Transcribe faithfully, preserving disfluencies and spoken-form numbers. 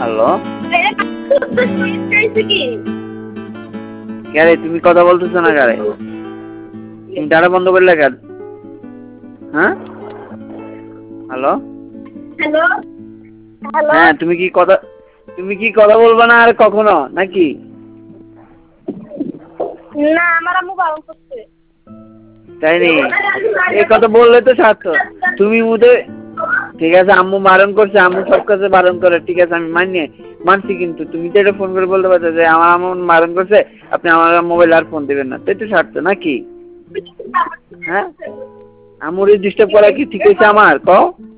hello কে রে তুমি কথা বলতেছো না কারে তুমি ডাটা বন্ধ করলে কেন হ্যাঁ হ্যালো হ্যালো হ্যালো হ্যাঁ তুমি কি কথা তুমি কি কথা বলবা না আর কখনো নাকি না আমার আম্মু বারণ করছে তাই নি এই কথা বললে তো সার্থ তুমি মুদে ঠিক আছে আম্মু বারণ করছে আম্মু সব কাছে বারণ করে ঠিক আছে আমি মানি মানছি কিন্তু তুমি তো এটা ফোন করে বলতে পারছো যে আমার আম্মু বারণ করছে আপনি আমার মোবাইল আর ফোন দিবেন না তাই তো সার্থ নাকি হ্যাঁ আম্মুর ডিস্টার্ব করা কি ঠিক হয়েছে আমার কও